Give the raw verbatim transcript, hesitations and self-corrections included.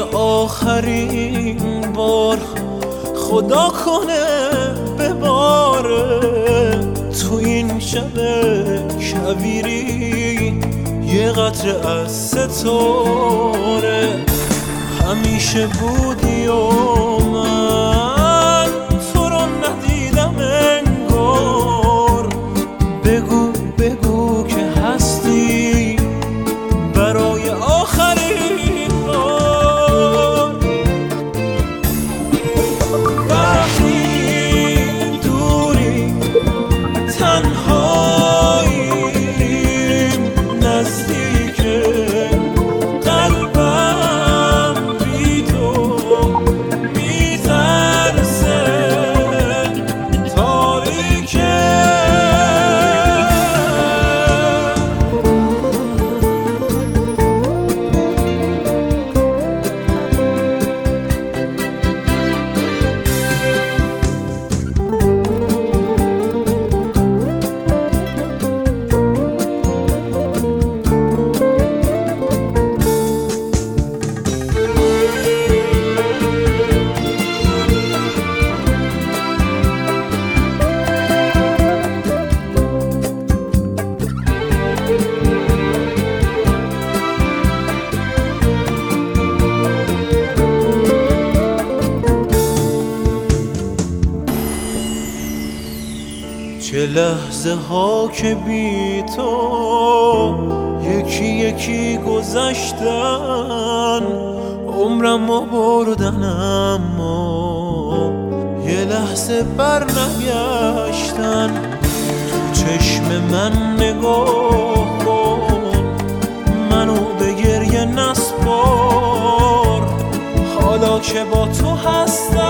آخرین بار خدا کنه بباره تو این شب کویری یه قطره از ستاره. همیشه بودی و من تو رو ندیدم انگار. بگو بگو که هستی برای آخرین بار. وقتی دوری تنهاییم نزدیک قلبم بی تو میترسه تاریکه. چه لحظه ها که بی تو یکی یکی گذشتن، عمرمو بردن اما یه لحظه بر نگشتن. تو چشم من نگاه کن، منو به گریه نسپار، حالا که با تو هستم